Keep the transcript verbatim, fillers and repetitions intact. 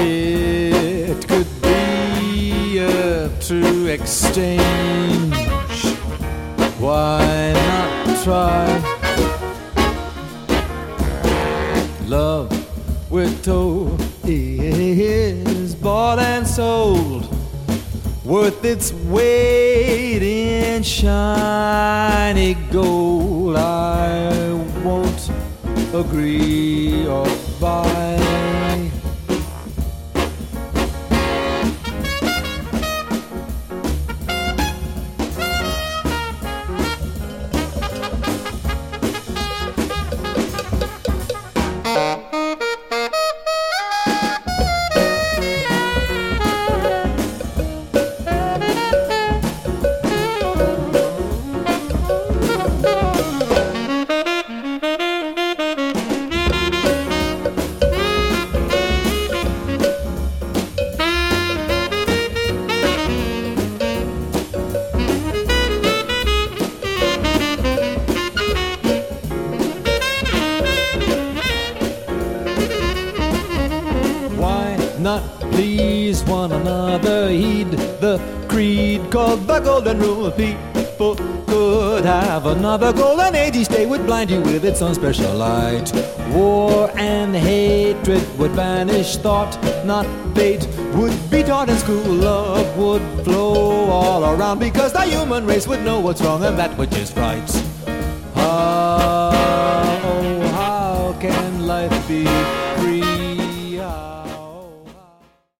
It could be a true exchange. Why not try? Love, we're told, is bought and sold, worth its weight in shiny gold. I won't agree or buy. Not please one another, heed the creed called the golden rule. People could have another golden age, each day would blind you with its own special light. War and hatred would vanish, thought not fate would be taught in school. Love would flow all around, because the human race would know what's wrong and that which is right. How, oh, how can life be free